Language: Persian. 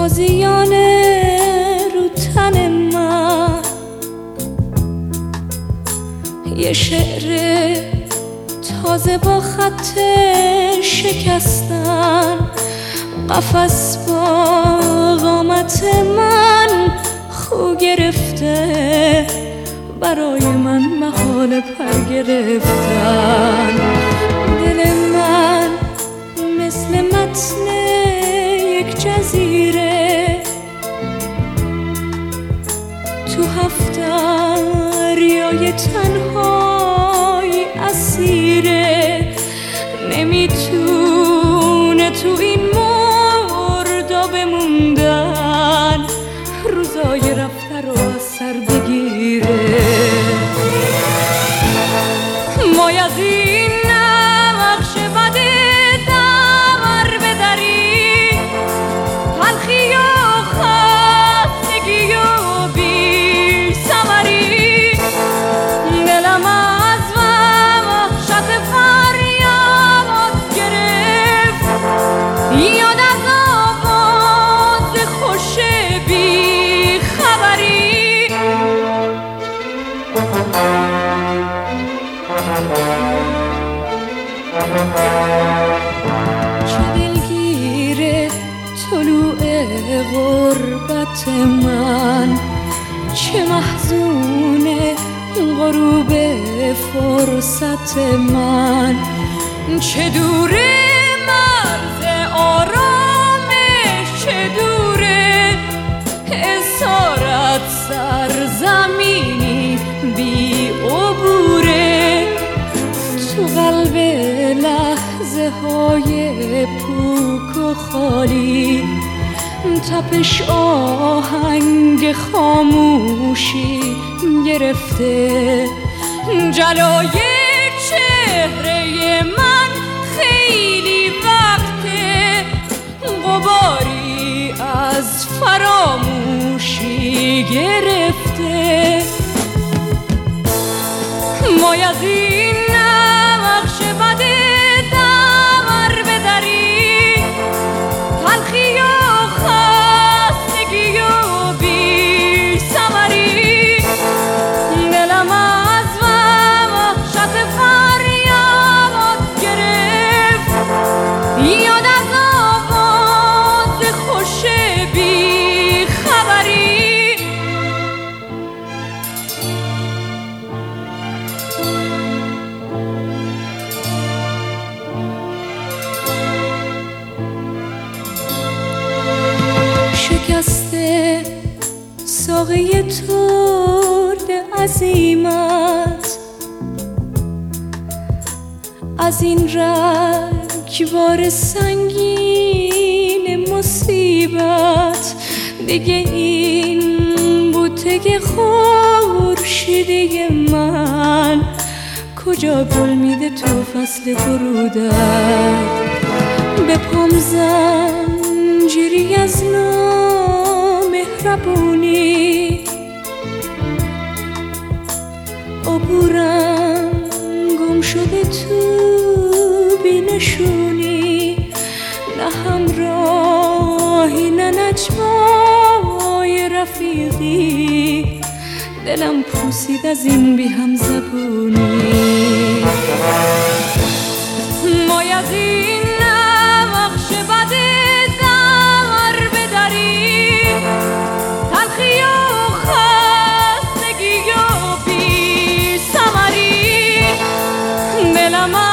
تازیانه رو تن من، یه شعر تازه با خط شکستن، قفس با قامت من خو گرفته، برای من محال پر گرفتن. دل من مثل متن یک جزیره، تو هفت دریای تنهایی اسیره، نمیتونه تو این مرداب موندن روزای رفته رو از سر بگیره. مای از این نقش بد دور بدری، تلخی و خستگی و بی ثمری، دلم از وحشت فریاد گرفت، یاد از آواز خوش بی خبری. چه دلگیر طلوع غربت من، چه محزون غروب فرصت من، چه دوره مرز آرامش، چه دوره اسارت سرزمینی بی عبوره، تو قلب لحظه های پوک و خالی، تپش آهنگ خاموشی گرفته، جلوی چهره من خیلی وقته، غباری از فراموشی گرفته. مای از این نقش بد دور بدری، تلخی و خستگی و بی ثمری، دلم از وحشت فریاد گرفت، یاد از آواز خوش بی خبری. شکسته ساقه ترد عزیمت، از این رگبار سنگین مصیبت، دیگه این بوته خورشیدی من کجا گل میده تو فصل برودت. به پام زنجیری از نامهربونی، عبورم گم شده تو بینشونی، نه همراهی نه نجوای رفیقی، دلم پوسید از این بی هم زبونی. مای از این نقش بد دور بدری، تلخی و خستگی و بی ثمری، دلم